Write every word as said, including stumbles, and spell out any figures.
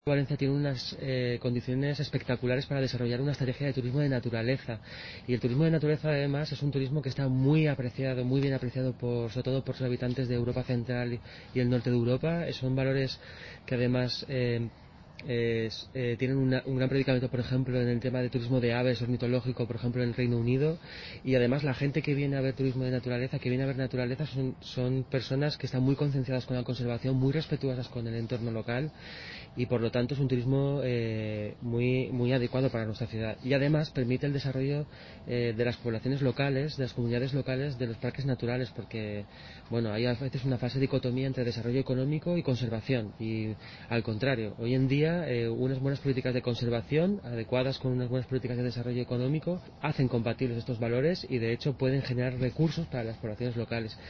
Valencia tiene unas eh, condiciones espectaculares para desarrollar una estrategia de turismo de naturaleza, y el turismo de naturaleza además es un turismo que está muy apreciado, muy bien apreciado por, sobre todo por sus habitantes de Europa Central y el norte de Europa. Son valores que además eh, es, eh, tienen una, un gran predicamento, por ejemplo, en el tema de turismo de aves ornitológico, por ejemplo, en el Reino Unido. Y además la gente que viene a ver turismo de naturaleza, que viene a ver naturaleza, son, son personas que están muy concienciadas con la conservación, muy respetuosas con el entorno local, y por lo tanto es un turismo eh, muy, muy adecuado para nuestra ciudad, y además permite el desarrollo eh, de las poblaciones locales, de las comunidades locales, de los parques naturales, porque bueno, hay a veces una fase de dicotomía entre desarrollo económico y conservación, y al contrario, hoy en día eh, unas buenas políticas de conservación adecuadas con unas buenas políticas de desarrollo económico hacen compatibles estos valores, y de hecho pueden generar recursos para las poblaciones locales.